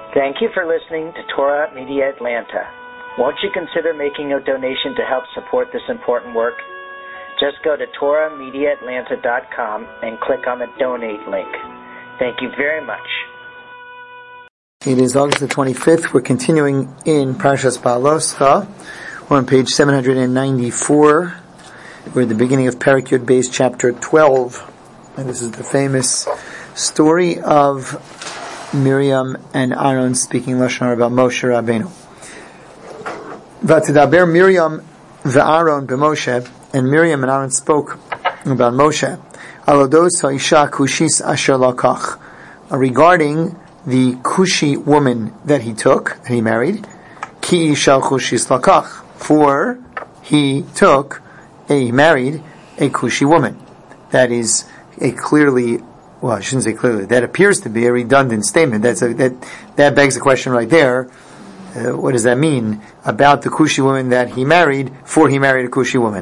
Thank you for listening to Torah Media Atlanta. Won't you consider making a donation to help support this important work? Just go to TorahMediaAtlanta.com and click on the donate link. Thank you very much. It is August the 25th. We're continuing in Parshas Baaloscha. We're on page 794. We're at the beginning of Perek Yud Beis, chapter 12. And this is the famous story of Miriam and Aaron speaking Lashon Hara about Moshe Rabbeinu. V'tidaber Miriam ve'Aaron b'Moshe, and Miriam and Aaron spoke about Moshe. Alodos ha'isha kushis asher lakach, regarding the Kushi woman that he took, and he married. Ki isha kushis lakach, for he married a Kushi woman. That is a clearly, well, I shouldn't say clearly, that appears to be a redundant statement. That begs the question right there. What does that mean about the Kushi woman that he married, for he married a Kushi woman?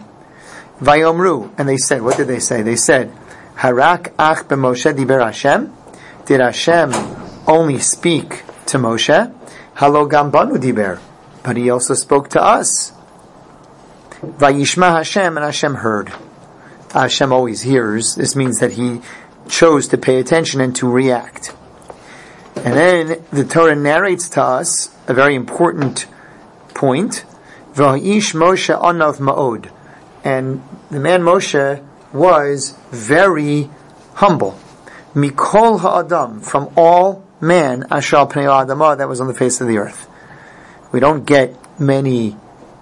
Vayomru, and they said, what did they say? They said, Harak ach b'Moshe diber Hashem? Did Hashem only speak to Moshe? Halo gam banu diber, but he also spoke to us. Vayishma Hashem, and Hashem heard. Hashem always hears. This means that he chose to pay attention and to react. And then the Torah narrates to us a very important point. V'ha'ish Moshe anav ma'od. And the man Moshe was very humble. Mikol ha'adam, from all man, ashal pnei ha'adamah, that was on the face of the earth. We don't get many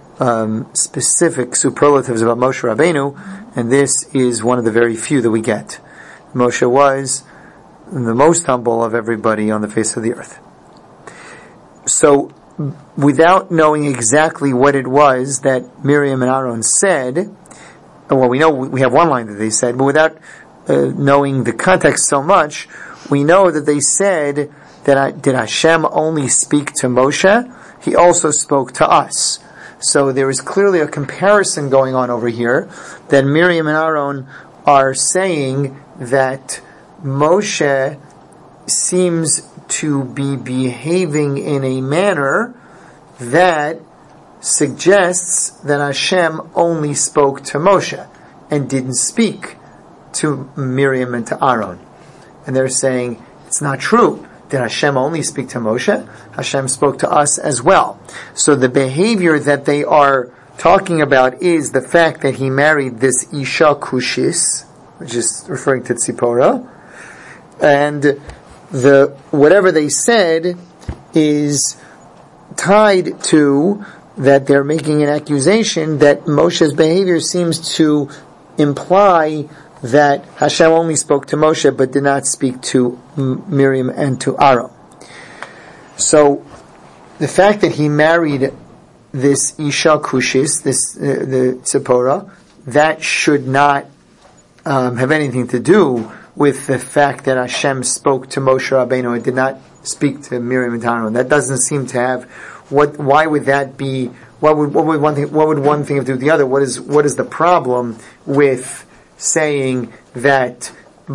specific superlatives about Moshe Rabbeinu, and this is one of the very few that we get. Moshe was the most humble of everybody on the face of the earth. So, without knowing exactly what it was that Miriam and Aaron said, well, we know we have one line that they said, but without knowing the context so much, we know that they said that did Hashem only speak to Moshe? He also spoke to us. So there is clearly a comparison going on over here, that Miriam and Aaron are saying that Moshe seems to be behaving in a manner that suggests that Hashem only spoke to Moshe and didn't speak to Miriam and to Aaron. And they're saying, it's not true. Did Hashem only speak to Moshe? Hashem spoke to us as well. So the behavior that they are talking about is the fact that he married this Isha Kushis, which is referring to Tzipora, and whatever they said is tied to that they're making an accusation that Moshe's behavior seems to imply that Hashem only spoke to Moshe but did not speak to Miriam and to Aaron. So the fact that he married this Isha Kushis, the Tzipora, that should not have anything to do with the fact that Hashem spoke to Moshe Rabbeinu and did not speak to Miriam and Aaron. That doesn't seem to have. Why would that be? What would one thing have to do with the other? What is the problem with saying that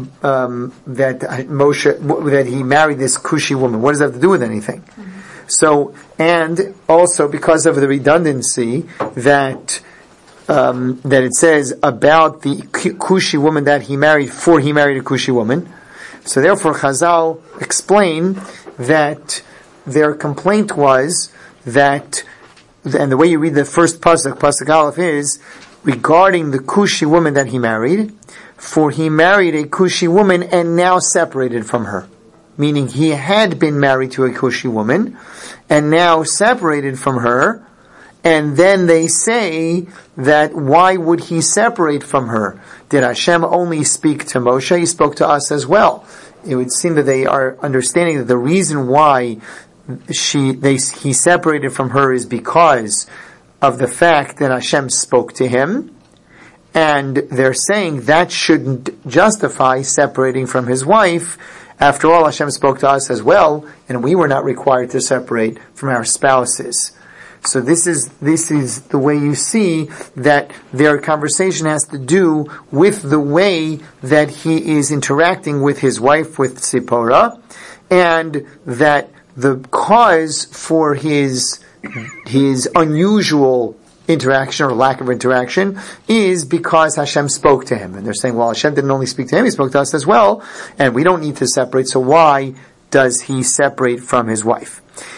Moshe, that he married this Kushi woman? What does that have to do with anything? Mm-hmm. So, and also because of the redundancy that it says about the Kushi woman that he married, for he married a Kushi woman. So therefore Chazal explain that their complaint was that, and the way you read the first Pasuk Aleph is, regarding the Kushi woman that he married, for he married a Kushi woman and now separated from her. Meaning he had been married to a Kushi woman and now separated from her. And then they say that why would he separate from her? Did Hashem only speak to Moshe? He spoke to us as well. It would seem that they are understanding that the reason why he separated from her is because of the fact that Hashem spoke to him. And they're saying that shouldn't justify separating from his wife. After all, Hashem spoke to us as well, and we were not required to separate from our spouses. So this is the way you see that their conversation has to do with the way that he is interacting with his wife, with Tzipora, and that the cause for his unusual interaction or lack of interaction is because Hashem spoke to him. And they're saying, well, Hashem didn't only speak to him, he spoke to us as well, and we don't need to separate, so why does he separate from his wife?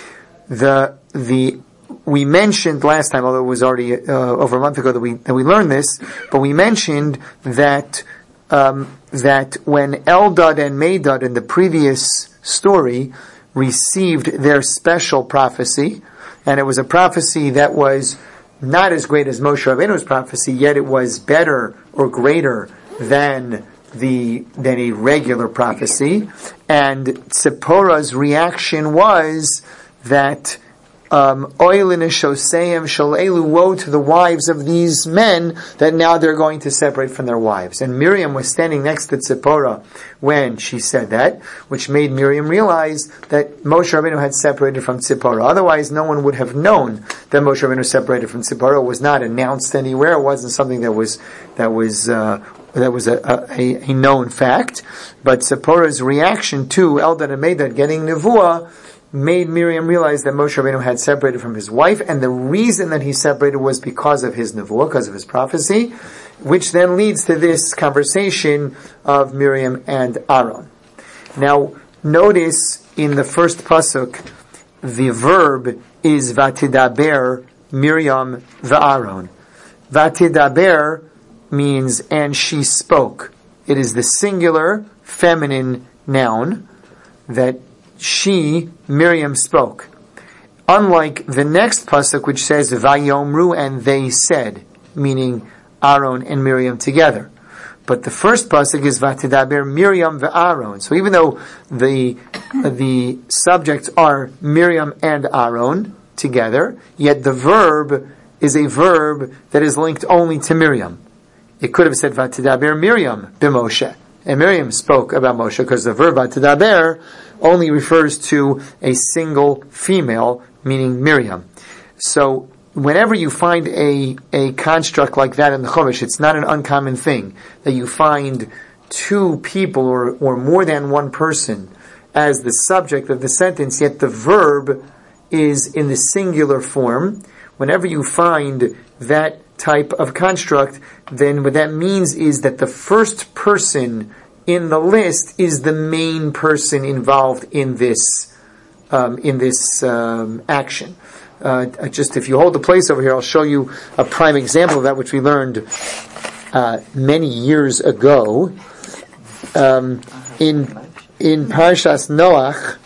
We mentioned last time, although it was already over a month ago that we learned this, but we mentioned that when Eldad and Medad in the previous story received their special prophecy, and it was a prophecy that was not as great as Moshe Rabbeinu's prophecy, yet it was better or greater than a regular prophecy. And Tzipporah's reaction was that Oilin Shoseim Shalelu, woe to the wives of these men that now they're going to separate from their wives. And Miriam was standing next to Tzipporah when she said that, which made Miriam realize that Moshe Rabbeinu had separated from Tzipporah. Otherwise, no one would have known that Moshe Rabbeinu separated from Tzipporah. It was not announced anywhere. It wasn't something that was a known fact. But Tzipporah's reaction to Eldad and Medad getting Nevuah made Miriam realize that Moshe Rabbeinu had separated from his wife, and the reason that he separated was because of his nevuah, because of his prophecy, which then leads to this conversation of Miriam and Aaron. Now, notice in the first pasuk, the verb is vatidaber Miriam v'Aaron. Vatidaber means and she spoke. It is the singular feminine noun that she, Miriam, spoke. Unlike the next pasuk, which says Vayomru, and they said, meaning Aaron and Miriam together. But the first pasuk is Vatidaber Miriam ve'Aaron. So even though the subjects are Miriam and Aaron together, yet the verb is a verb that is linked only to Miriam. It could have said Vatidaber Miriam b'Moshe, and Miriam spoke about Moshe, because the verb Vatidaber only refers to a single female, meaning Miriam. So whenever you find a construct like that in the Chumash, it's not an uncommon thing that you find two people or more than one person as the subject of the sentence, yet the verb is in the singular form. Whenever you find that type of construct, then what that means is that the first person in the list is the main person involved in this action. Just if you hold the place over here, I'll show you a prime example of that, which we learned many years ago in Parshas Noach.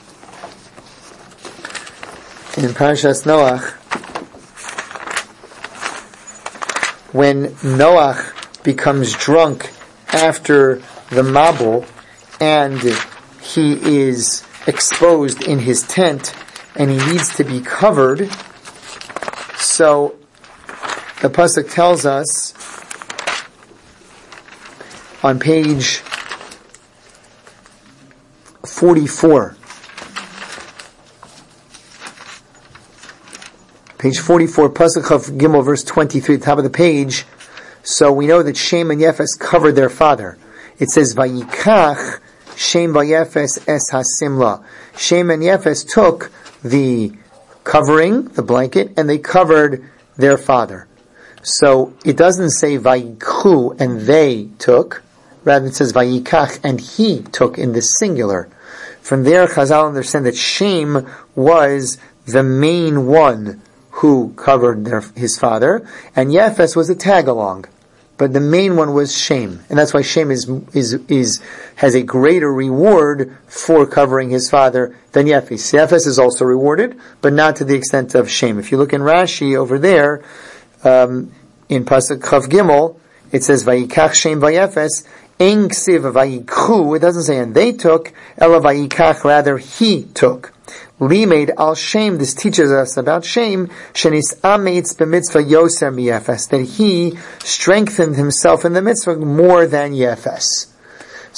In Parshas Noach, when Noach becomes drunk after the Mabul, and he is exposed in his tent, and he needs to be covered. So the pasuk tells us on page 44. Page 44, pasuk of Gimel, verse 23, top of the page. So we know that Shem and Yefes covered their father. It says, Vayikach Shem vayefes es hasimla. Shem and Yefes took the covering, the blanket, and they covered their father. So it doesn't say Vayikhu and they took, rather it says Vayikach and he took in the singular. From there, Chazal understand that Shem was the main one who covered his father, and Yefes was a tag-along. But the main one was Shem, and that's why Shem has a greater reward for covering his father than Yefes. Yefes is also rewarded, but not to the extent of Shem. If you look in Rashi over there, in Pasuk Chav Gimel, it says Vayikach Shem vayefes, Ein ksiv vayikhu. It doesn't say and they took, ela vayikach, rather he took. Limeid al Shem, this teaches us about Shem, shenis amitz b'mitzvah yoser miyefes, that he strengthened himself in the mitzvah more than Yefes.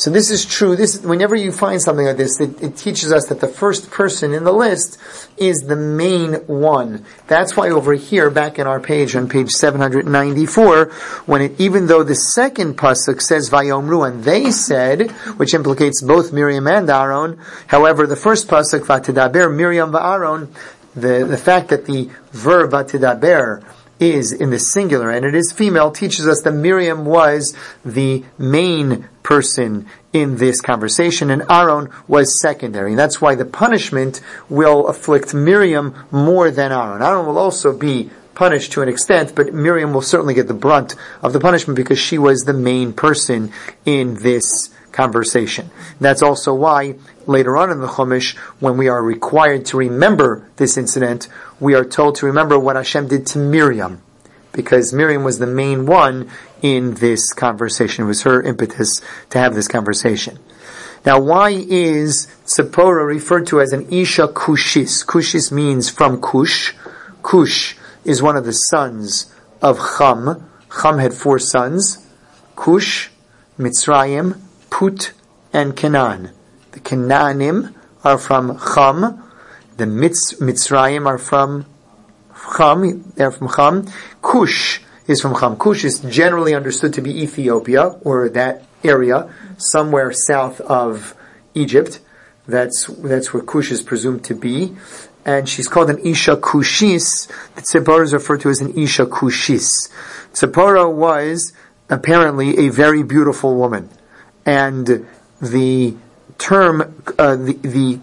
So this is true. Whenever you find something like this, it teaches us that the first person in the list is the main one. That's why over here, back in our page, on page 794, even though the second pasuk says Vayomru, and they said, which implicates both Miriam and Aaron, however, the first pasuk, Vatidaber, Miriam va'Aaron, the fact that the verb Vatidaber is in the singular and it is female teaches us that Miriam was the main person in this conversation and Aaron was secondary. And that's why the punishment will afflict Miriam more than Aaron. Aaron will also be punished to an extent, but Miriam will certainly get the brunt of the punishment because she was the main person in this conversation. That's also why later on in the Chumash, when we are required to remember this incident, we are told to remember what Hashem did to Miriam, because Miriam was the main one in this conversation. It was her impetus to have this conversation. Now, why is Tzipporah referred to as an Isha Kushis? Kushis means from Kush. Kush is one of the sons of Cham. Cham had 4 sons: Kush, Mitzrayim, Put, and Canaan. The Canaanim are from Cham. The Mitzrayim are from Cham. They're from Cham. Kush is from Cham. Kush is generally understood to be Ethiopia, or that area, somewhere south of Egypt. That's where Kush is presumed to be. And she's called an Isha Kushis. The Tzipporah is referred to as an Isha Kushis. Tzipporah was apparently a very beautiful woman. And the term, the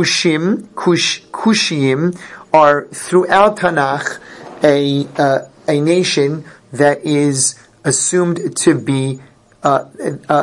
Kushim are throughout Tanakh a nation that is assumed to be of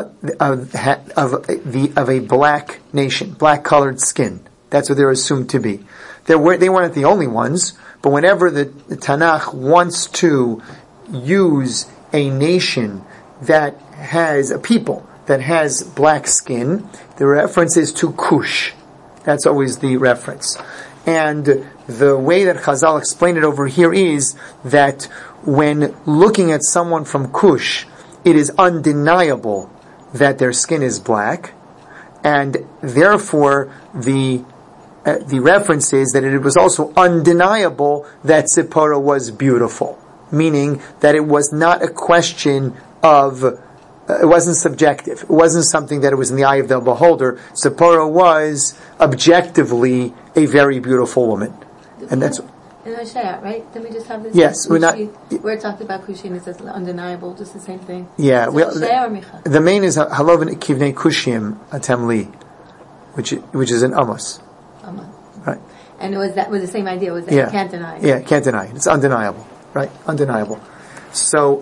a black nation, black colored skin. That's what they're assumed to be. They weren't the only ones, but whenever the Tanakh wants to use a nation that has a people that has black skin, the reference is to Kush. That's always the reference. And the way that Chazal explained it over here is that when looking at someone from Kush, it is undeniable that their skin is black, and therefore the reference is that it was also undeniable that Tzipporah was beautiful, meaning that it was not a question of it wasn't subjective. It wasn't something that it was in the eye of the beholder. Tzipporah was objectively a very beautiful woman. And that's... In Hosea, right? Then we just have this... Yes. Where it talked about Kushi and it says undeniable, just the same thing. Yeah. Hosea or Micha? The main is Halovin Kivnei Kushim Atem Li, which is in Amos. Right. And was the same idea, was that you can't deny it. Yeah, can't deny it. It's undeniable. Right? Undeniable. So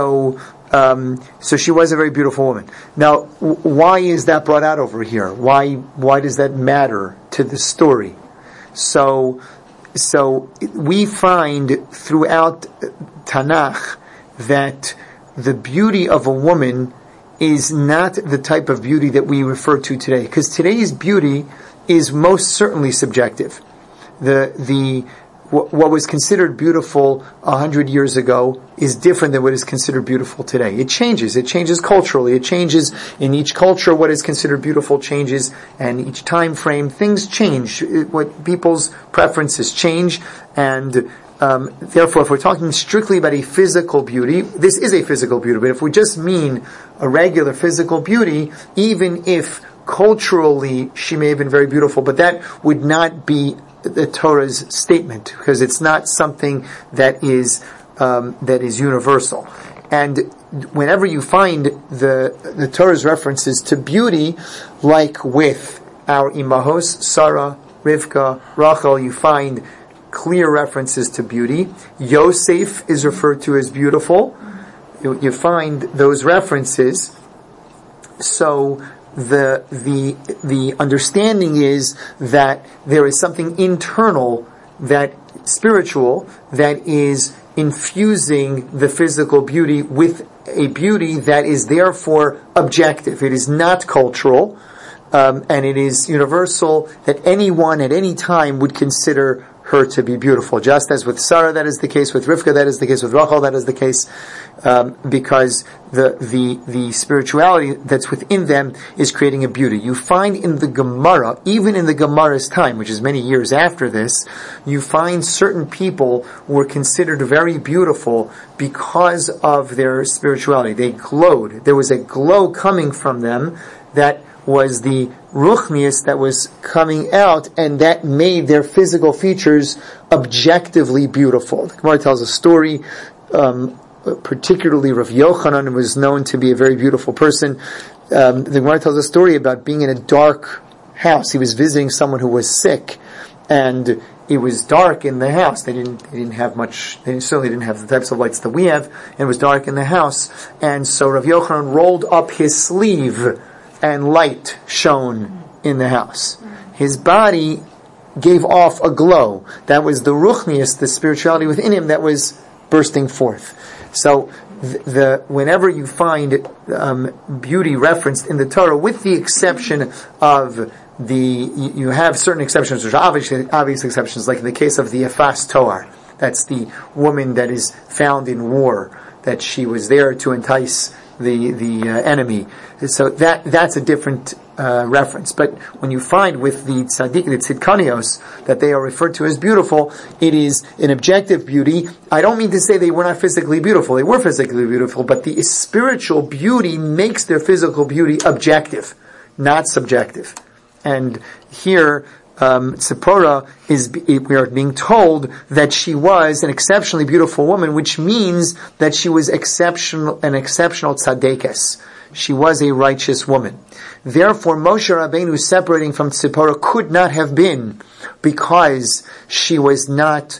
she was a very beautiful woman. Now, why is that brought out over here? Why does that matter to the story? So we find throughout Tanakh that the beauty of a woman is not the type of beauty that we refer to today, because today's beauty is most certainly subjective. What was considered beautiful 100 years ago is different than what is considered beautiful today. It changes. It changes culturally. It changes in each culture. What is considered beautiful changes, and each time frame, things change. What people's preferences change, and therefore, if we're talking strictly about a physical beauty, this is a physical beauty. But if we just mean a regular physical beauty, even if culturally she may have been very beautiful, but that would not be the Torah's statement, because it's not something that is universal. And whenever you find the Torah's references to beauty, like with our imahos, Sarah, Rivka, Rachel, you find clear references to beauty. Yosef is referred to as beautiful. You find those references. So the understanding is that there is something internal, that spiritual, that is infusing the physical beauty with a beauty that is therefore objective. It is not cultural, and it is universal, that anyone at any time would consider her to be beautiful. Just as with Sarah that is the case, with Rivka that is the case, with Rachel that is the case, because the spirituality that's within them is creating a beauty. You find in the Gemara, even in the Gemara's time, which is many years after this, you find certain people were considered very beautiful because of their spirituality. They glowed. There was a glow coming from them that was the ruchnius that was coming out, and that made their physical features objectively beautiful. The Gemara tells a story, particularly Rav Yochanan was known to be a very beautiful person. The Gemara tells a story about being in a dark house. He was visiting someone who was sick, and it was dark in the house. They didn't have much, they certainly didn't have the types of lights that we have, and it was dark in the house. And so Rav Yochanan rolled up his sleeve, and light shone in the house. His body gave off a glow. That was the ruchnius, the spirituality within him that was bursting forth. So whenever you find beauty referenced in the Torah, with the exception of you have certain exceptions, which are obvious exceptions, like in the case of the Efas Toar. That's the woman that is found in war, that she was there to entice the enemy. So that's a different reference. But when you find with the tzaddik, the tzidkanios, that they are referred to as beautiful, it is an objective beauty. I don't mean to say they were not physically beautiful. They were physically beautiful, but the spiritual beauty makes their physical beauty objective, not subjective. And here, Tzipora we are being told that she was an exceptionally beautiful woman, which means that she was an exceptional tzaddikes. She was a righteous woman. Therefore, Moshe Rabbeinu separating from Tzipora could not have been because she was not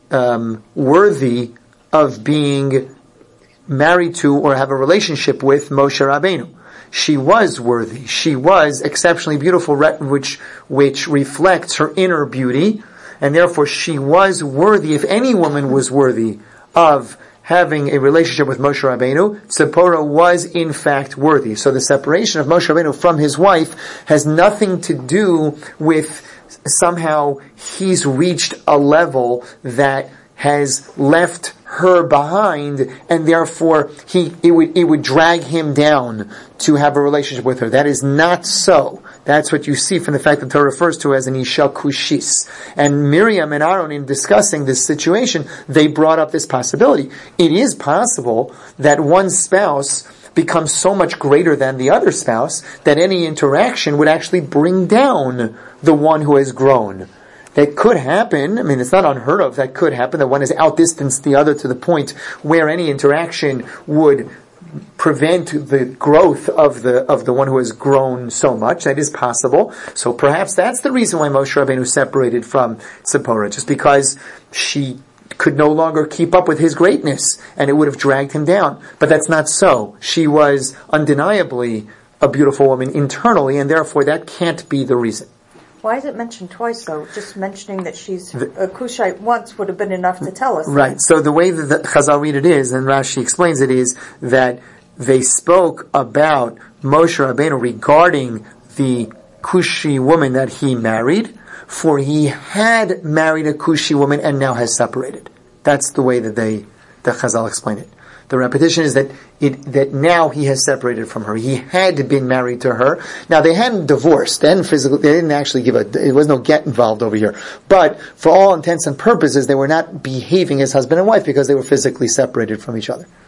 worthy of being married to or have a relationship with Moshe Rabbeinu. She was worthy. She was exceptionally beautiful, which reflects her inner beauty, and therefore she was worthy. If any woman was worthy of having a relationship with Moshe Rabbeinu, Tzipora was in fact worthy. So the separation of Moshe Rabbeinu from his wife has nothing to do with somehow he's reached a level that has left her behind, and therefore it would drag him down to have a relationship with her. That is not so. That's what you see from the fact that the Torah refers to as an Isha Kushis. And Miriam and Aaron, in discussing this situation, they brought up this possibility. It is possible that one spouse becomes so much greater than the other spouse that any interaction would actually bring down the one who has grown. That could happen. I mean, it's not unheard of. That could happen, that one has outdistanced the other to the point where any interaction would prevent the growth of the one who has grown so much. That is possible. So perhaps that's the reason why Moshe Rabbeinu separated from Tzipora, just because she could no longer keep up with his greatness, and it would have dragged him down. But that's not so. She was undeniably a beautiful woman internally, and therefore that can't be the reason. Why is it mentioned twice, though? Just mentioning that she's a Kushite once would have been enough to tell us. Right. So the way that the Chazal read it is, and Rashi explains it, is that they spoke about Moshe Rabbeinu regarding the Kushi woman that he married, for he had married a Kushi woman and now has separated. That's the way that the Chazal explain it. The repetition is that now he has separated from her. He had been married to her. Now they hadn't divorced. They didn't actually there was no get involved over here. But for all intents and purposes, they were not behaving as husband and wife because they were physically separated from each other.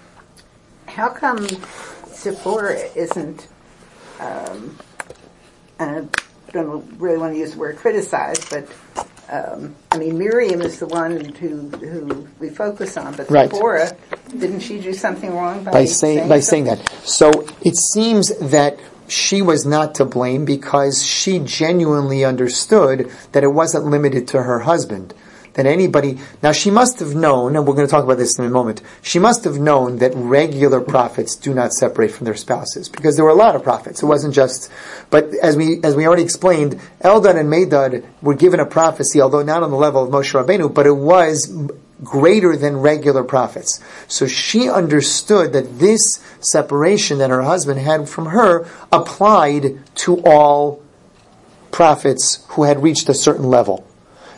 How come Tzipora isn't, and I don't really want to use the word criticize, but Miriam is the one who we focus on, but right. Tzipora, didn't she do something wrong by saying that? So it seems that she was not to blame because she genuinely understood that it wasn't limited to her husband. That anybody, now she must have known, and we're going to talk about this in a moment, she must have known that regular prophets do not separate from their spouses, because there were a lot of prophets. It wasn't just, but as we already explained, Eldad and Medad were given a prophecy, although not on the level of Moshe Rabbeinu, but it was greater than regular prophets. So she understood that this separation that her husband had from her applied to all prophets who had reached a certain level.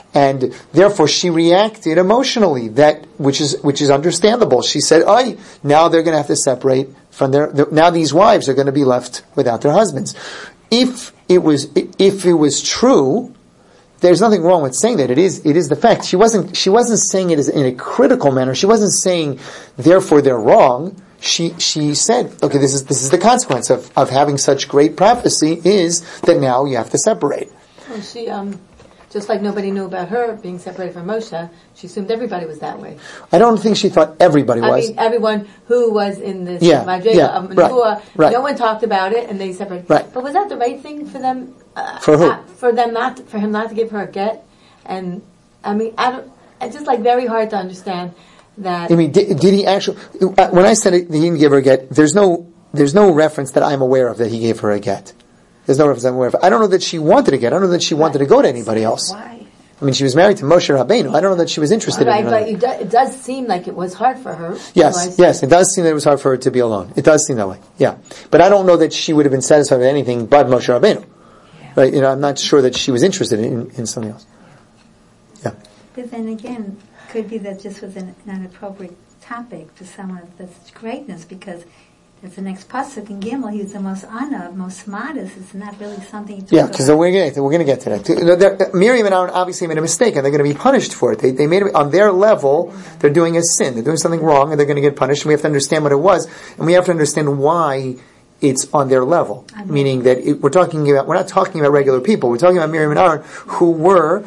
And therefore she reacted emotionally, which is understandable. She said, now they're going to have to separate from now these wives are going to be left without their husbands. If it was true, there's nothing wrong with saying that. It is the fact. She wasn't saying it in a critical manner. She wasn't saying, therefore they're wrong. She said, okay, this is the consequence of having such great prophecy, is that now you have to separate. Well, she, just like nobody knew about her being separated from Moshe, she assumed everybody was that way. I don't think she thought everybody was. I mean, everyone who was in this Madriga of Nevuah, right. No one talked about it, and they separated. Right. But was that the right thing for them? For who? For him not to give her a get? And I mean, it's just like very hard to understand that. I mean, did he actually? When I said he didn't give her a get, there's no reference that I'm aware of that he gave her a get. There's no reference I'm aware of. I don't know that she wanted to get. I don't know that she wanted to go to anybody else. Why? I mean, she was married to Moshe Rabbeinu. I don't know that she was interested in it. Right, but it does seem like it was hard for her. Yes, it does seem that it was hard for her to be alone. It does seem that way. Yeah, but I don't know that she would have been satisfied with anything but Moshe Rabbeinu. Yeah. Right? I'm not sure that she was interested in something else. Yeah. But then again, could be that this was an inappropriate topic for someone of such greatness, because there's the next pasuk in Gimel. He was the most honored, most modest. It's not really something. Because we're going to get to that. Miriam and Aaron obviously made a mistake, and they're going to be punished for it. They made it on their level. They're doing a sin. They're doing something wrong, and they're going to get punished. And we have to understand what it was, and we have to understand why it's on their level. Meaning that we're not talking about regular people. We're talking about Miriam and Aaron, who were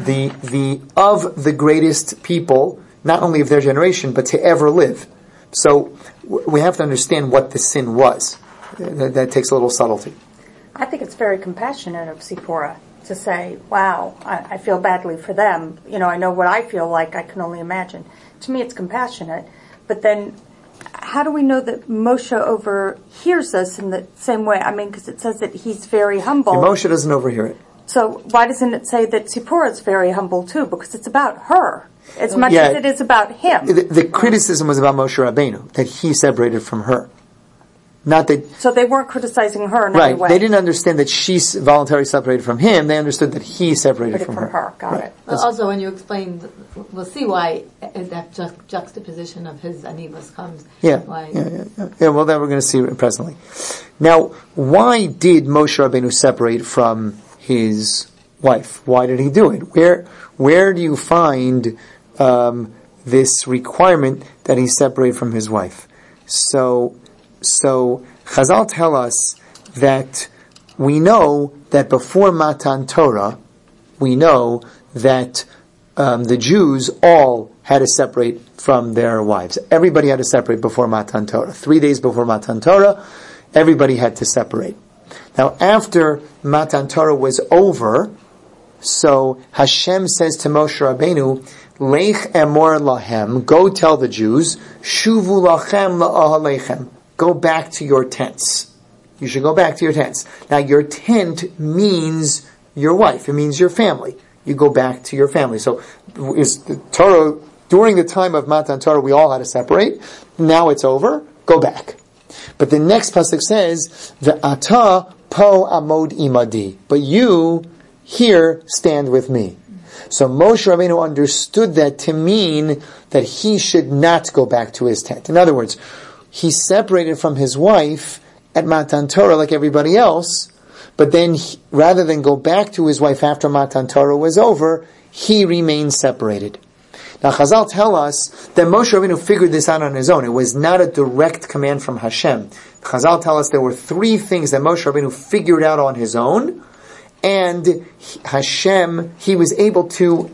the greatest people, not only of their generation, but to ever live. So we have to understand what the sin was. That takes a little subtlety. I think it's very compassionate of Zipporah to say, wow, I feel badly for them. I know what I feel like. I can only imagine. To me, it's compassionate. But then, how do we know that Moshe overhears us in the same way? I mean, because it says that he's very humble. Yeah, Moshe doesn't overhear it. So why doesn't it say that Zipporah is very humble too? Because it's about her as much as it is about him. The criticism was about Moshe Rabbeinu, that he separated from her. Not that. So they weren't criticizing her in any way. They didn't understand that she voluntarily separated from him. They understood that he separated from her. Got it. Well, also, when you explain, we'll see why that juxtaposition of his anivos comes. Yeah, well, that we're going to see presently. Now, why did Moshe Rabbeinu separate from his wife? Why did he do it? Where do you find this requirement that he separate from his wife? So Chazal tell us that we know that before Matan Torah, we know that the Jews all had to separate from their wives. Everybody had to separate before Matan Torah. 3 days before Matan Torah, everybody had to separate. Now, after Matan Torah was over, so Hashem says to Moshe Rabbeinu, Leich emor lahem, go tell the Jews, Shuvu lachem la'ahalechem, go back to your tents. You should go back to your tents. Now, your tent means your wife. It means your family. You go back to your family. So, is the Torah, during the time of Matan Torah, we all had to separate. Now it's over. Go back. But the next pasuk says, Ve'ata po amod imadi. But you here stand with me. So Moshe Rabbeinu understood that to mean that he should not go back to his tent. In other words, he separated from his wife at Matan Torah like everybody else, but then rather than go back to his wife after Matan Torah was over, he remained separated. Now Chazal tell us that Moshe Rabbeinu figured this out on his own. It was not a direct command from Hashem. Chazal tell us there were 3 things that Moshe Rabbeinu figured out on his own, and Hashem, he was able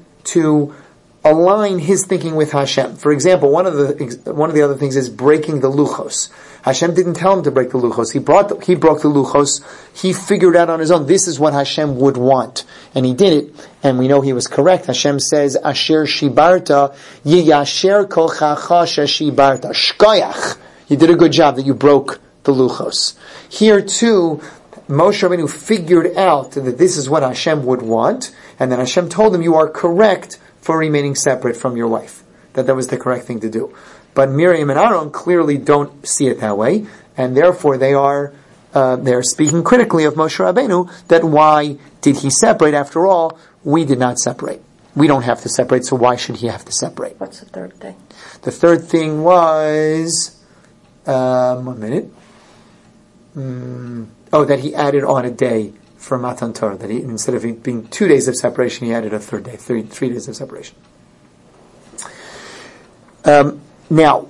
to align his thinking with Hashem. For example, one of the other things is breaking the luchos. Hashem didn't tell him to break the luchos. He broke the luchos. He figured out on his own, this is what Hashem would want. And he did it, and we know he was correct. Hashem says, Asher shibarta, yiyasher kolchacha shibarta. Shkoyach. You did a good job that you broke the luchos. Here too, Moshe Rabbeinu figured out that this is what Hashem would want, and then Hashem told him, you are correct for remaining separate from your wife. That was the correct thing to do. But Miriam and Aaron clearly don't see it that way, and therefore they're speaking critically of Moshe Rabbeinu, that why did he separate? After all, we did not separate. we don't have to separate, so why should he have to separate? What's the third thing? The third thing was, 1 minute. That he added on a day for Matan Torah. That he, instead of it being 2 days of separation, he added a third day, 3 days of separation. Now,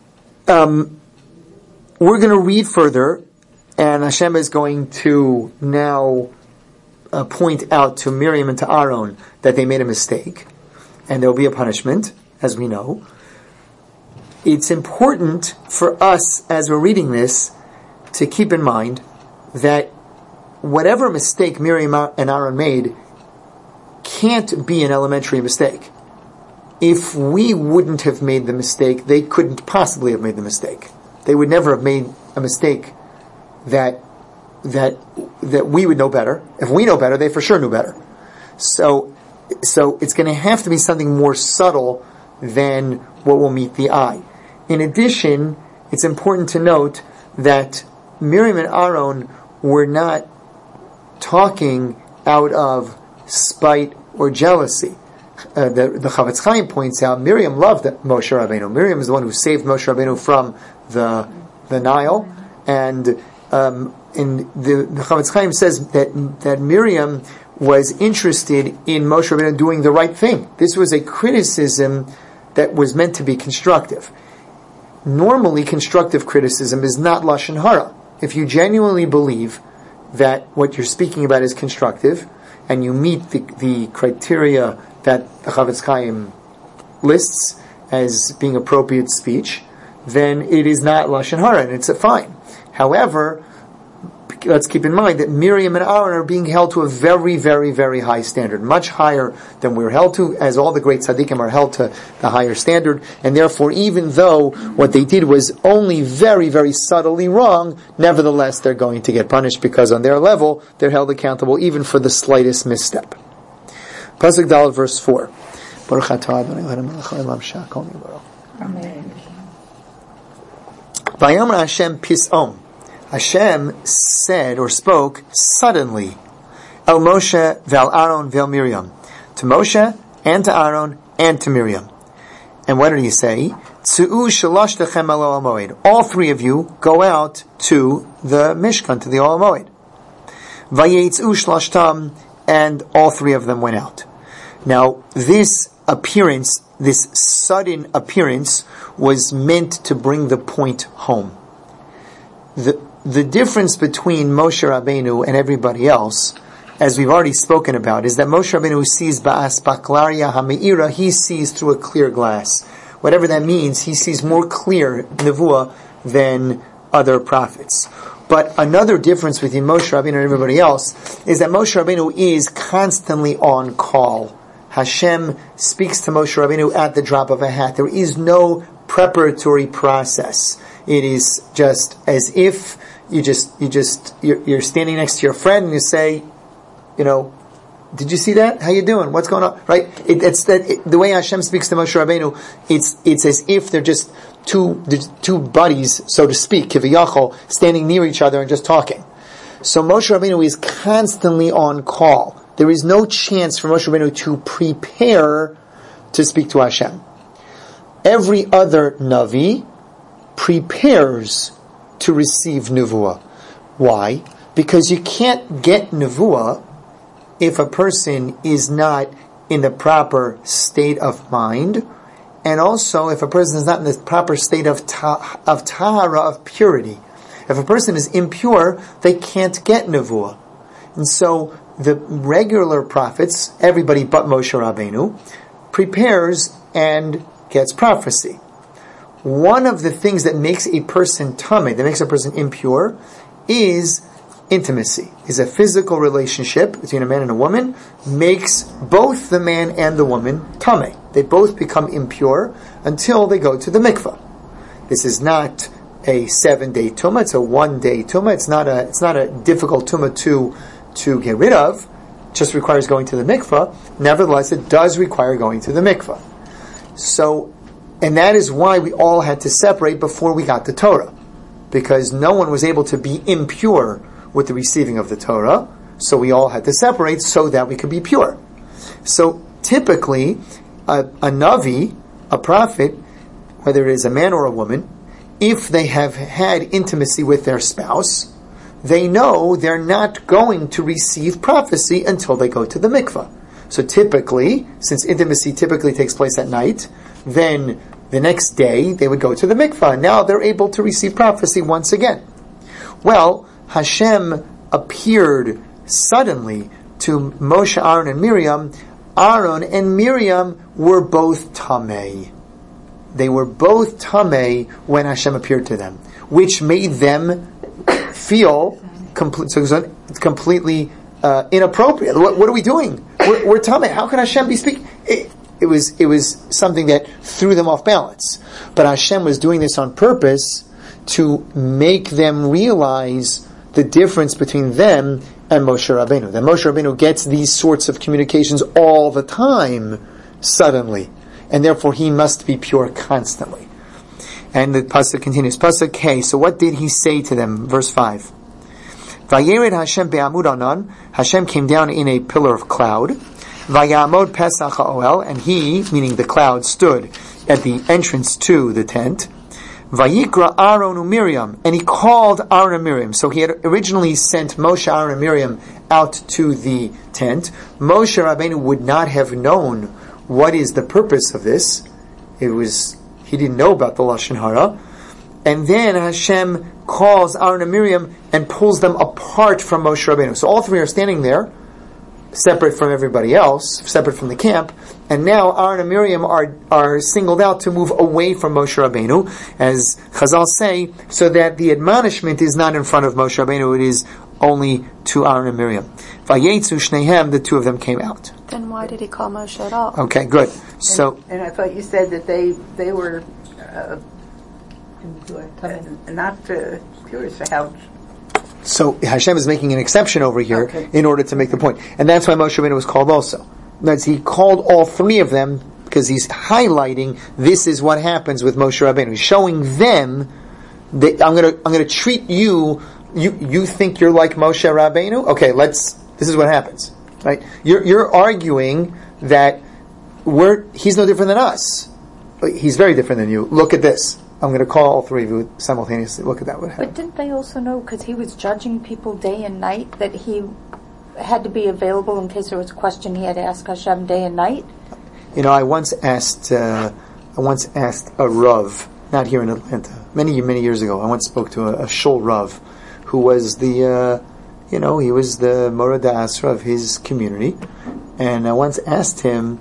we're going to read further, and Hashem is going to now point out to Miriam and to Aaron that they made a mistake, and there will be a punishment, as we know. It's important for us, as we're reading this, to keep in mind that whatever mistake Miriam and Aaron made can't be an elementary mistake. If we wouldn't have made the mistake, they couldn't possibly have made the mistake. They would never have made a mistake that we would know better. If we know better, they for sure knew better. So it's going to have to be something more subtle than what will meet the eye. In addition, it's important to note that Miriam and Aaron were not talking out of spite or jealousy. The Chavetz Chaim points out Miriam loved Moshe Rabbeinu. Miriam is the one who saved Moshe Rabbeinu from the Nile, and the Chavetz Chaim says that Miriam was interested in Moshe Rabbeinu doing the right thing. This was a criticism that was meant to be constructive. Normally, constructive criticism is not lashon hara. If you genuinely believe that what you're speaking about is constructive, and you meet the criteria that the Chavetz Chaim lists as being appropriate speech, then it is not lashon hara, and it's fine. However, let's keep in mind that Miriam and Aaron are being held to a very, very, very high standard, much higher than we're held to, as all the great tzaddikim are held to the higher standard, and therefore, even though what they did was only very, very subtly wrong, nevertheless, they're going to get punished, because on their level, they're held accountable even for the slightest misstep. Pasuk Daled, verse 4. Baruch atah Adonai Eloheinu melech haolam she'akol nivaro. Amen. Vayomer Hashem pis'om. Hashem said or spoke suddenly, El Moshe ve'al Aaron ve'al Miriam, to Moshe and to Aaron and to Miriam. And what did he say? Tzu'u shaloshtechem al Ohel Moed. All three of you go out to the Mishkan, to the Ohel Moed. Vayetzu shlashtam, and all three of them went out. Now, this appearance, this sudden appearance, was meant to bring the point home. The difference between Moshe Rabbeinu and everybody else, as we've already spoken about, is that Moshe Rabbeinu sees ba'as baklaria ha'me'ira, he sees through a clear glass. Whatever that means, he sees more clear nevuah than other prophets. But another difference between Moshe Rabbeinu and everybody else is that Moshe Rabbeinu is constantly on call. Hashem speaks to Moshe Rabbeinu at the drop of a hat. There is no preparatory process. It is just as if you're standing next to your friend and you say, did you see that? How you doing? What's going on? Right? The way Hashem speaks to Moshe Rabbeinu, it's as if they're just two buddies, so to speak, kiviyachol, standing near each other and just talking. So Moshe Rabbeinu is constantly on call. There is no chance for Moshe Rabbeinu to prepare to speak to Hashem. Every other Navi prepares to receive Nevuah. Why? Because you can't get Nevuah if a person is not in the proper state of mind, and also if a person is not in the proper state of tahara, of purity. If a person is impure, they can't get Nevuah. And so the regular prophets, everybody but Moshe Rabbeinu, prepares and gets prophecy. One of the things that makes a person tameh, that makes a person impure, is intimacy. Is a physical relationship between a man and a woman makes both the man and the woman tameh. They both become impure until they go to the mikvah. This is not a 7-day tumah; it's a 1-day tumah. It's not a difficult tumah to get rid of. It just requires going to the mikvah. Nevertheless, it does require going to the mikvah. So. And that is why we all had to separate before we got the Torah. Because no one was able to be impure with the receiving of the Torah. So we all had to separate so that we could be pure. So typically, a Navi, a prophet, whether it is a man or a woman, if they have had intimacy with their spouse, they know they're not going to receive prophecy until they go to the mikvah. So typically, since intimacy typically takes place at night, then the next day they would go to the mikvah. And now they're able to receive prophecy once again. Well, Hashem appeared suddenly to Moshe, Aaron, and Miriam. Aaron and Miriam were both tamei. They were both tamei when Hashem appeared to them, which made them feel completely inappropriate. What are we doing? We're tamei. How can Hashem be speaking? It was something that threw them off balance. But Hashem was doing this on purpose to make them realize the difference between them and Moshe Rabbeinu. That Moshe Rabbeinu gets these sorts of communications all the time, suddenly. And therefore he must be pure constantly. And the pasuk continues. Pasuk K. So what did he say to them? Verse 5. Vayered Hashem be'amud anan. Hashem came down in a pillar of cloud. Vayamod pesach ha'oel. And he, meaning the cloud, stood at the entrance to the tent. Vayikra Aaron and Miriam, and he called Aaron and Miriam. So he had originally sent Moshe, Aaron, and Miriam out to the tent. Moshe Rabbeinu would not have known what is the purpose of this. He didn't know about the Lashon Hara. And then Hashem calls Aaron and Miriam and pulls them apart from Moshe Rabbeinu. So all three are standing there, separate from everybody else, separate from the camp, and now Aaron and Miriam are singled out to move away from Moshe Rabbeinu, as Chazal say, so that the admonishment is not in front of Moshe Rabbeinu, it is only to Aaron and Miriam. Vayetzu shnehem, the two of them came out. Then why did he call Moshe at all? Okay, good. So, and I thought you said that they were not curious to how. So Hashem is making an exception over here in order to make the point. And that's why Moshe Rabbeinu was called also. That's, he called all three of them because he's highlighting this is what happens with Moshe Rabbeinu. He's showing them that I'm gonna treat you think you're like Moshe Rabbeinu? Okay, this is what happens. Right? You're arguing that he's no different than us. He's very different than you. Look at this. I'm going to call all three of you simultaneously. Look at that. What happened? But didn't they also know, because he was judging people day and night, that he had to be available in case there was a question he had to ask Hashem day and night? I once asked a Rav, not here in Atlanta, many years ago. I once spoke to a Shul Rav, who was he was the Moreh D'Asra of his community, and I once asked him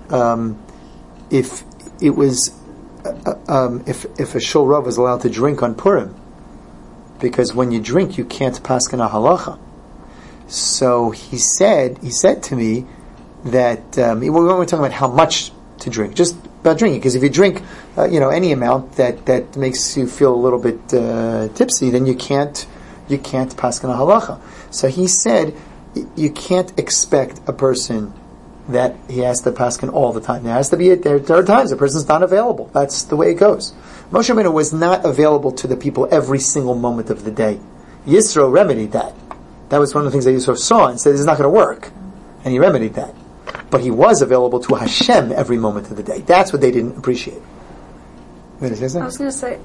if it was. If a Shul Rav was allowed to drink on Purim, because when you drink you can't paskin a halacha. So he said to me that we weren't talking about how much to drink, just about drinking. Because if you drink, any amount that makes you feel a little bit tipsy, then you can't paskin a halacha. So he said you can't expect a person that he has to paskin all the time. There are times the person's not available. That's the way it goes. Moshe Rabbeinu was not available to the people every single moment of the day. Yisro remedied that. That was one of the things that Yisro saw and said, this is not going to work. And he remedied that. But he was available to Hashem every moment of the day. That's what they didn't appreciate. I was going to say,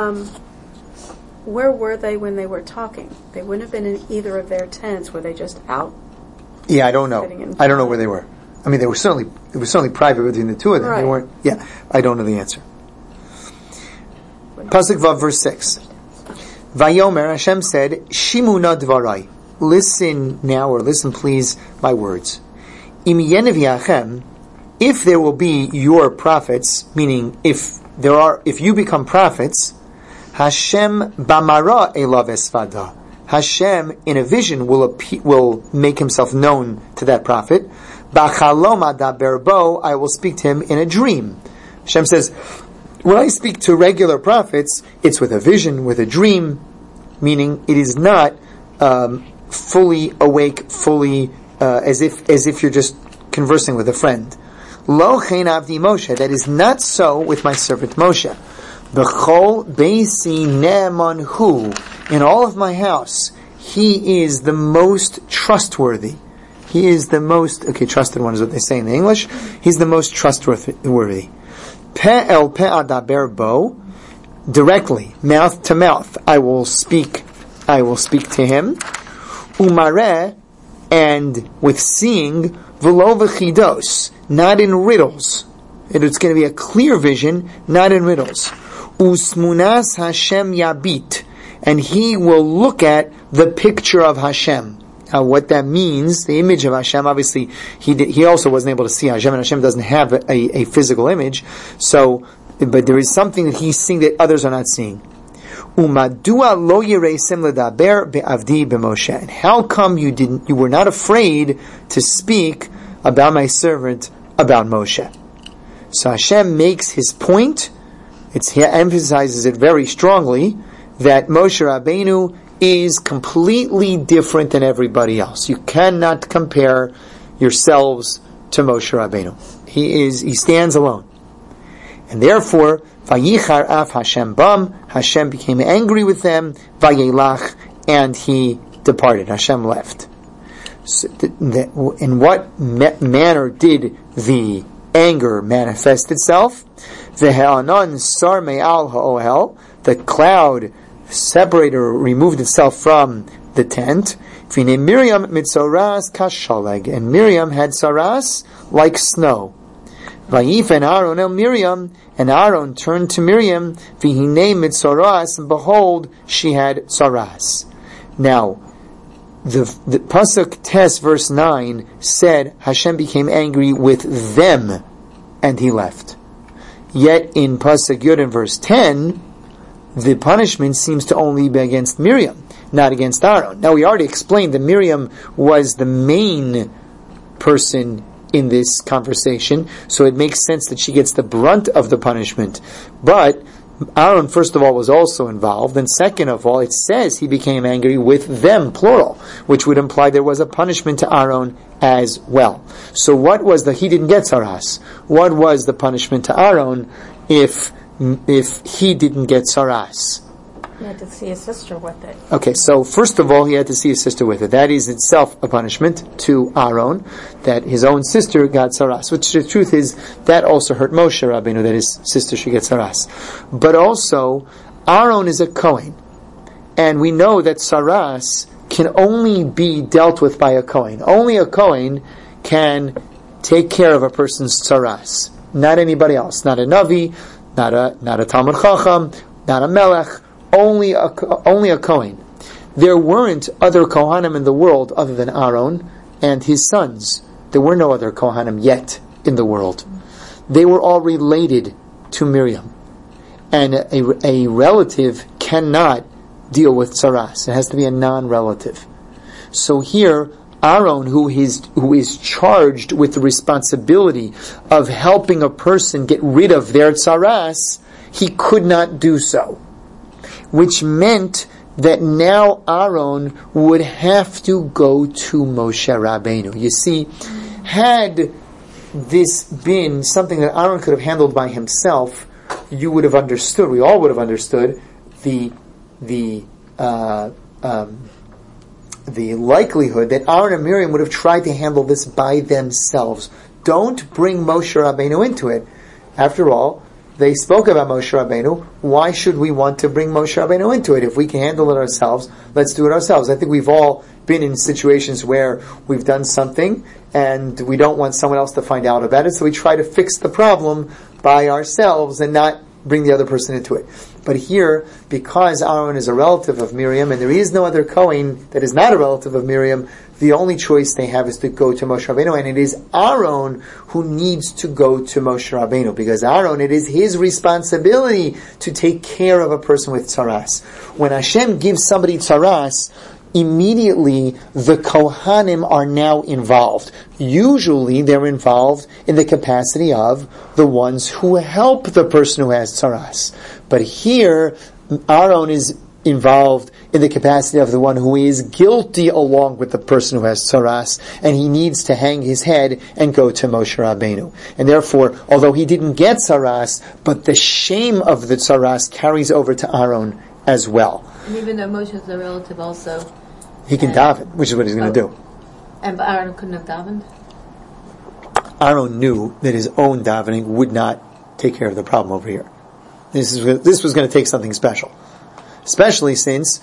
where were they when they were talking? They wouldn't have been in either of their tents. Were they just out? Yeah, I don't know. I don't know where they were. I mean, it was certainly private between the two of them. Right. They weren't. Yeah, I don't know the answer. Pasuk Vav, verse 6. Vayomer, Hashem said, Shimuna dvarai. Listen now, or listen please, my words. Im yenev yachem, if there will be your prophets, meaning if you become prophets, Hashem bamara elav esvada. Hashem, in a vision, will make himself known to that prophet. B'chalom adaber bo, I will speak to him in a dream. Hashem says, when I speak to regular prophets, it's with a vision, with a dream, meaning it is not fully awake, fully as if you're just conversing with a friend. Lo chen avdi Moshe, that is not so with my servant Moshe. B'chol beisi ne'eman hu, in all of my house, he is the most trustworthy. He is the most, trusted one is what they say in the English. He's the most trustworthy. Pe'el pe'adaber bo, directly, mouth to mouth, I will speak to him. Umareh, and with seeing, v'lo v'chidos, not in riddles. It's going to be a clear vision, not in riddles. Usmunas Hashem yabit, and he will look at the picture of Hashem. Now, what that means, the image of Hashem, obviously, he also wasn't able to see Hashem, and Hashem doesn't have a physical image, but there is something that he's seeing that others are not seeing. Umadua lo yiresim ledaber be'avdi b'Moshe. And how come you were not afraid to speak about my servant, about Moshe? So Hashem makes his point. He emphasizes it very strongly that Moshe Rabbeinu is completely different than everybody else. You cannot compare yourselves to Moshe Rabbeinu. He stands alone. And therefore, Vayichar af Hashem bam, Hashem became angry with them, Vayelach, and he departed. Hashem left. So in what manner did the anger manifest itself? Ve'ha'anan sar me'al ha'ohel, the cloud separated or removed itself from the tent. V'nei Miriam mitzoras kashaleg, and Miriam had saras like snow. Vayifen Aaron el Miriam, and Aaron turned to Miriam, v'hinei mitzoras, and behold, she had saras. Now, the Pasuk Tes verse 9 said Hashem became angry with them, and he left. Yet in Pasuk Yud in verse 10, the punishment seems to only be against Miriam, not against Aaron. Now we already explained that Miriam was the main person in this conversation, so it makes sense that she gets the brunt of the punishment. But Aaron, first of all, was also involved, and second of all, it says he became angry with them, plural, which would imply there was a punishment to Aaron as well. So what was he didn't get saras. What was the punishment to Aaron if he didn't get saras? He had to see his sister with it. Okay, so first of all, he had to see his sister with it. That is itself a punishment to Aaron, that his own sister got saras. Which the truth is, that also hurt Moshe Rabbeinu, that his sister should get saras. But also, Aaron is a Kohen. And we know that saras can only be dealt with by a Kohen. Only a Kohen can take care of a person's saras. Not anybody else. Not a Navi, not a Talmud Chacham, not a Melech. Only a Kohen. There weren't other Kohanim in the world other than Aaron and his sons. There were no other Kohanim yet in the world. They were all related to Miriam. And a relative cannot deal with saras. It has to be a non-relative. So here, Aaron, who is charged with the responsibility of helping a person get rid of their saras, he could not do so. Which meant that now Aaron would have to go to Moshe Rabbeinu. You see, had this been something that Aaron could have handled by himself, you would have understood, we all would have understood, the likelihood that Aaron and Miriam would have tried to handle this by themselves. Don't bring Moshe Rabbeinu into it. After all, they spoke about Moshe Rabbeinu. Why should we want to bring Moshe Rabbeinu into it? If we can handle it ourselves, let's do it ourselves. I think we've all been in situations where we've done something and we don't want someone else to find out about it, so we try to fix the problem by ourselves and not bring the other person into it. But here, because Aaron is a relative of Miriam and there is no other Kohen that is not a relative of Miriam, the only choice they have is to go to Moshe Rabbeinu, and it is Aaron who needs to go to Moshe Rabbeinu, because Aaron, it is his responsibility to take care of a person with tzaras. When Hashem gives somebody tzaras, immediately the Kohanim are now involved. Usually they're involved in the capacity of the ones who help the person who has tzaras. But here, Aaron is involved in the capacity of the one who is guilty along with the person who has tzaras, and he needs to hang his head and go to Moshe Rabbeinu. And therefore, although he didn't get tzaras, but the shame of the tzaras carries over to Aaron as well. And even though Moshe is a relative also, he can daven, which is what he's going to do. And Aaron couldn't have davened? Aaron knew that his own davening would not take care of the problem over here. This was going to take something special. Especially since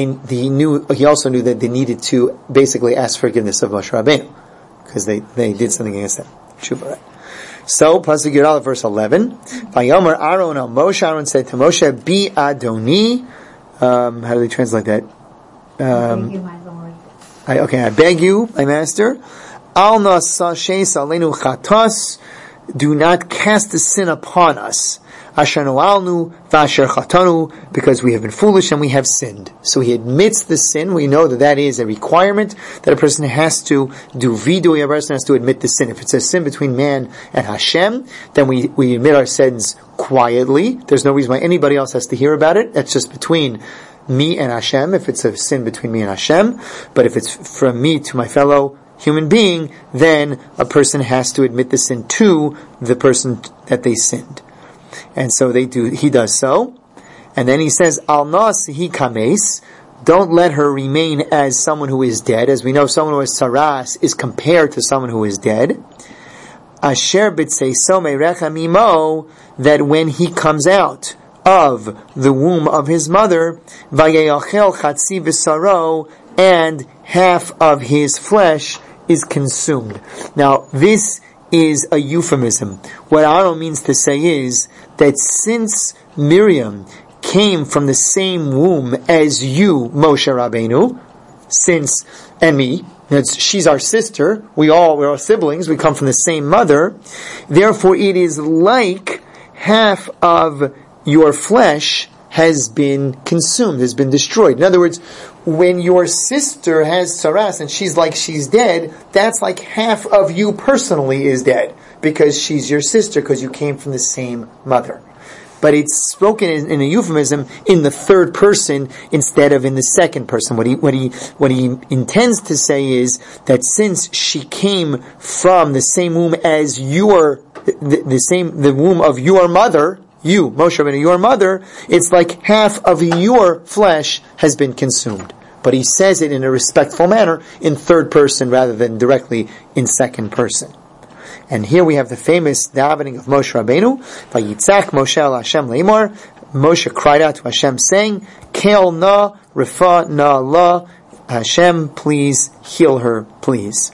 he also knew that they needed to basically ask forgiveness of Moshe Rabbeinu. Because they did something against him. Tshuva, right? So, Pasuk Yud Aleph, verse 11. Vayomer Aaron al Moshe, Aaron said to Moshe, Bi Adoni. How do they translate that? I beg you, my Lord. I beg you, my master. Al nasa sheis aleinu chatos. Do not cast the sin upon us. Asher no'alnu v'asher chatanu, because we have been foolish and we have sinned. So he admits the sin. We know that is a requirement that a person has to do vidui. A person has to admit the sin. If it's a sin between man and Hashem, then we admit our sins quietly. There's no reason why anybody else has to hear about it. That's just between me and Hashem, if it's a sin between me and Hashem. But if it's from me to my fellow human being, then a person has to admit the sin to the person that they sinned. And so he does so. And then he says, Al nas hi kames, don't let her remain as someone who is dead. As we know, someone who is saras is compared to someone who is dead. Asher b'tzeiso merecha mimo, that when he comes out of the womb of his mother, vayachel chatzi v'saro, and half of his flesh is consumed. Now, this is a euphemism. What Aaron means to say is that since Miriam came from the same womb as you, Moshe Rabbeinu, and me, she's our sister, we're all siblings, we come from the same mother, therefore it is like half of your flesh has been consumed, has been destroyed. In other words, when your sister has saras and she's dead, that's like half of you personally is dead, because she's your sister, because you came from the same mother. But it's spoken in a euphemism in the third person instead of in the second person. What he intends to say is that since she came from the same womb as the womb of your mother, you, Moshe Rabbeinu, your mother, it's like half of your flesh has been consumed. But he says it in a respectful manner in third person rather than directly in second person. And here we have the famous davening of Moshe Rabbeinu. Vayitzak Moshe al Hashem leimor. Moshe cried out to Hashem saying, Kel na, refa na la. Hashem, please heal her, please.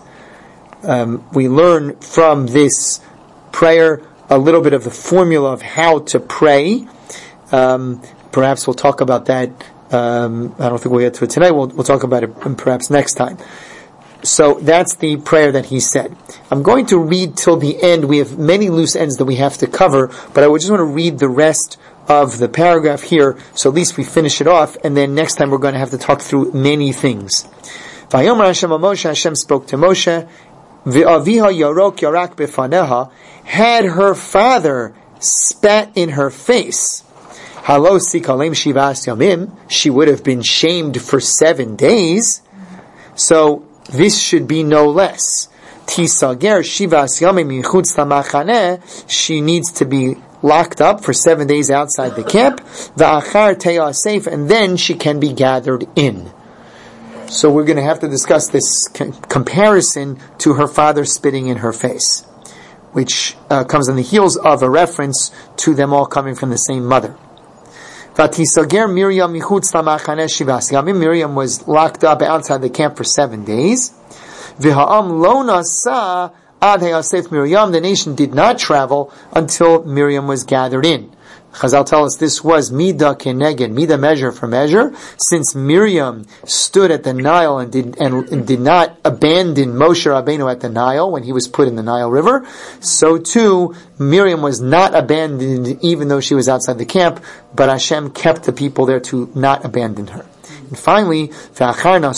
We learn from this prayer a little bit of the formula of how to pray. Perhaps we'll talk about that. I don't think we'll get to it tonight. We'll talk about it perhaps next time. So that's the prayer that he said. I'm going to read till the end. We have many loose ends that we have to cover, but I would just want to read the rest of the paragraph here, so at least we finish it off, and then next time we're going to have to talk through many things. Vayomer Hashem Moshe, Hashem spoke to Moshe, V'aviha yarok yarak befaneha, had her father spat in her face, halo sikalem shivas yamim, she would have been shamed for 7 days. So this should be no less. Tisager shivas yamim yichutz tamachaneh, she needs to be locked up for 7 days outside the camp. Va'achar te'asef, and then she can be gathered in. So we're going to have to discuss this comparison to her father spitting in her face, which comes on the heels of a reference to them all coming from the same mother. Vatisager Miriam michutz lamachaneh shivas yamim. Miriam was locked up outside the camp for 7 days. V'ha'am lo nasa ad ha'asef Miriam. The nation did not travel until Miriam was gathered in. Chazal tell us this was Mida Keneged, Mida measure for measure. Since Miriam stood at the Nile and did not abandon Moshe Rabbeinu at the Nile when he was put in the Nile River, so too Miriam was not abandoned even though she was outside the camp, but Hashem kept the people there to not abandon her. And finally, then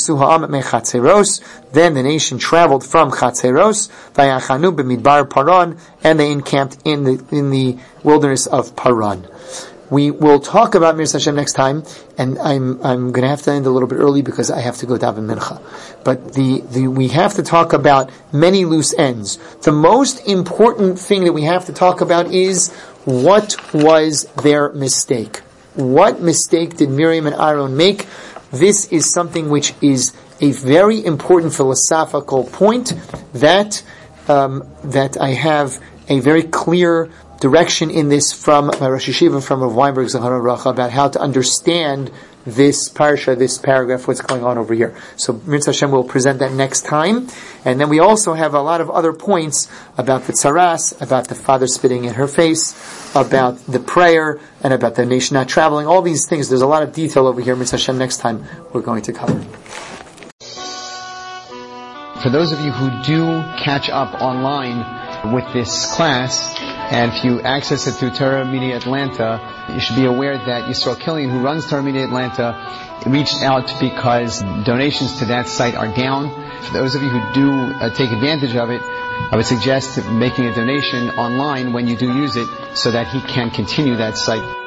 the nation traveled from Chatzeros, and they encamped in the wilderness of Paran. We will talk about Mir Hashem next time, and I'm going to have to end a little bit early because I have to go daven mincha. But we have to talk about many loose ends. The most important thing that we have to talk about is what was their mistake. What mistake did Miriam and Aaron make? This is something which is a very important philosophical point that I have a very clear direction in this from my Rosh Yeshiva, from Rav Weinberg Zechron Bracha, about how to understand this parsha, this paragraph, what's going on over here. So Mitzvah Hashem will present that next time. And then we also have a lot of other points about the tzaras, about the father spitting in her face, about the prayer, and about the nation not traveling. All these things, there's a lot of detail over here. Mitzvah Hashem, next time we're going to cover. For those of you who do catch up online with this class, and if you access it through Torah Media Atlanta, you should be aware that Yisrael Killian, who runs Torah Media Atlanta, reached out because donations to that site are down. For those of you who do take advantage of it, I would suggest making a donation online when you do use it so that he can continue that site.